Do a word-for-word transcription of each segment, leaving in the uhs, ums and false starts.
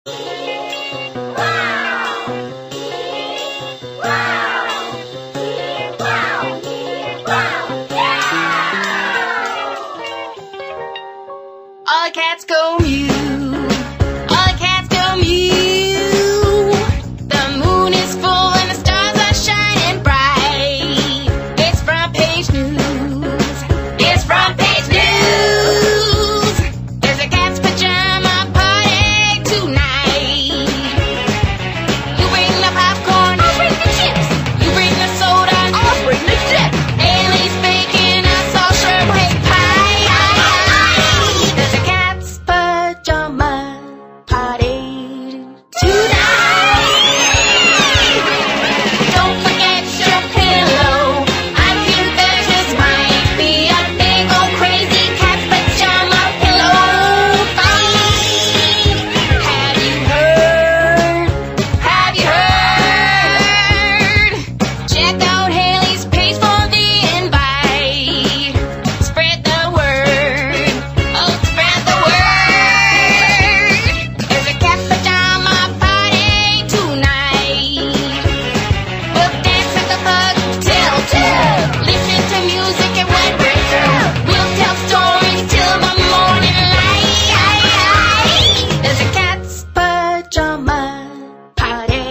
All the cats go mew. All the cats go mew. The moon is full and the stars are shining bright. It's front page news. It's front page news. There's a cat's pajama party tonight. You bring the popcorn, I'll bring the chips. You bring the soda, I'll bring the dip. Haley's baking us all sherbet pie. There's a cat's pajama party tonight. Don't forget your pillow. I hear there just might be a big old crazy cat's pajama pillow fight. Have you heard? Have you heard? Check out Haley's page for the invite. Spread the word. Oh, spread the word. There's a cat's pajama party tonight. We'll dance with the bug till two. Listen to music and when we're through, we'll tell stories till the morning light. There's a cat's pajama party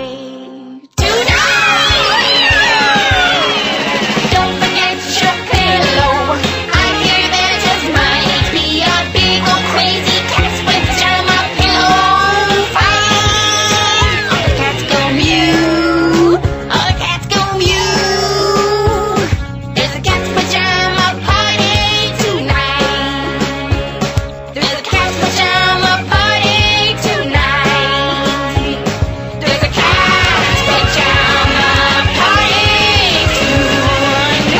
tonight. Don't forget your pillow. I hear there just might be a big old crazy cat's pajama pillow fight. All the cats go mew. All the cats go mew. There's a cat's pajama party tonight. There's a cat's pajama party tonight. There's a cat's pajama party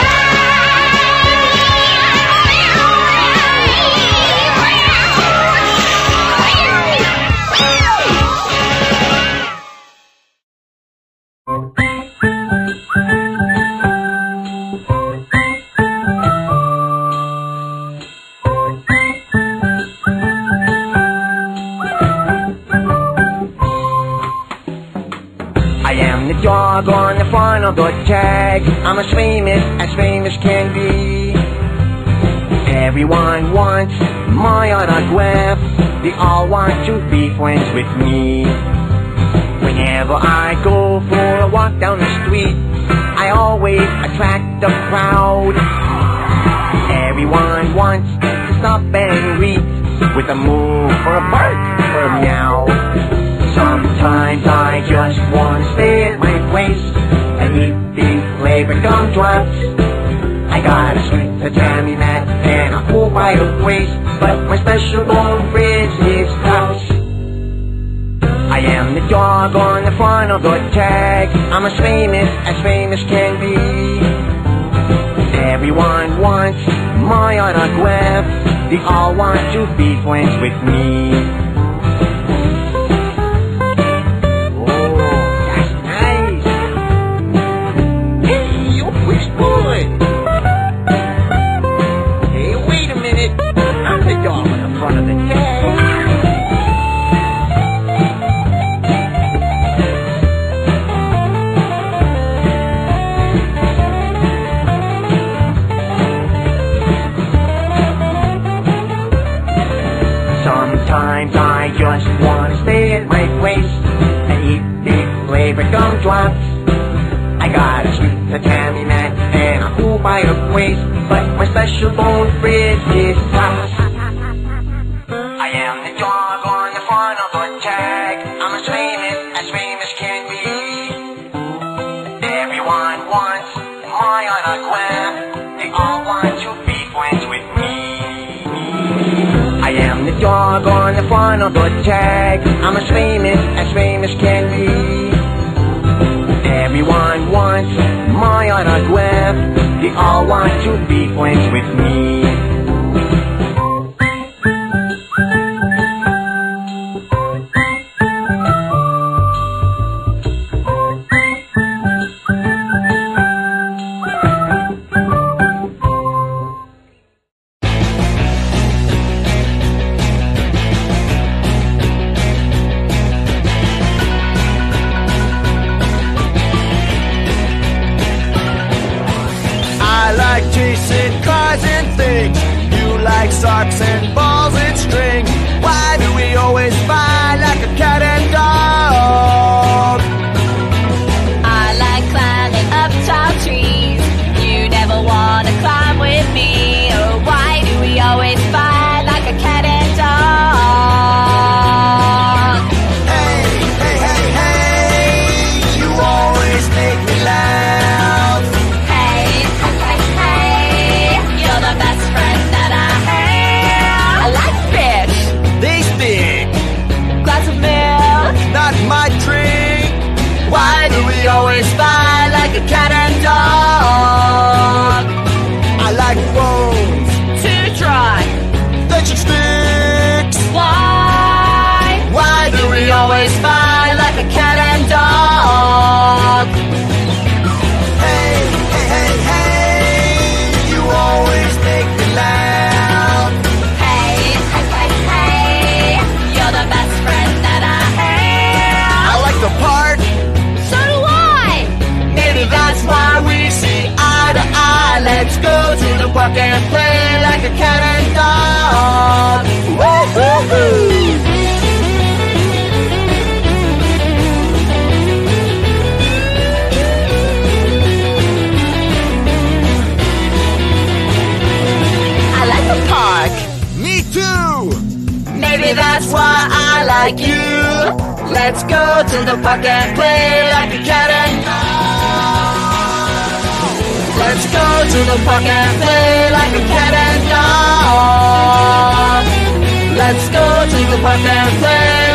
I am the dog on the front of the tag. I'm as famous as famous can be. Everyone wants my autograph. They all want to be friends with me. Whenever I go for a walk down the street, I always attract the crowd. Everyone wants to stop and greet with a moo or a bark or a meow. Sometimes I just want to stay at my place and eat these flavored gumdrops. I got a sweet tatami mat and a cool bite of waste, but my special bone fridge is tops. I am the dog on the front of the tag. I'm as famous as famous can be. Everyone wants my autograph. They all want to be friends with me. Sometimes I just want to stay at my place and eat big flavored gumdrops. I got a sweet tatami mat and a cool bite of waste, but my special bone fridge is tops. I am the dog on the front of the tag. I'm as famous as famous can be. Everyone wants my autograph. They all want to be friends with me. I am the dog on the front of the tag. I'm as famous as famous can be. Everyone wants my autograph. They all want to be friends with me. sharks and balls and string. Why do we always fight like a cat and dog? I like climbing up tall trees. You never wanna climb with me. Oh, why do we always fight like a cat and dog? Hey, hey, hey, hey, you always make me laugh. Hey, hey, hey, hey, you're the best friend that I have. I like fish, These big, glass of milk. not my drink. Why do we always fight like a cat and dog? I like bones, Too dry. fetching sticks. Why? Why do we always fight like a cat and dog? Hey, hey, hey, hey, you always make me laugh. Hey, hey, hey, hey, you're the best friend that I have. I like the park, So do I. maybe that's why we see eye to eye. Let's go to the park and play like a cat and dog. Woo-hoo-hoo. I like the park. Me too. Maybe that's why I like you. Let's go to the park and play like a cat and dog. Let's go to the park and play like a cat and dog. Let's go to the park and play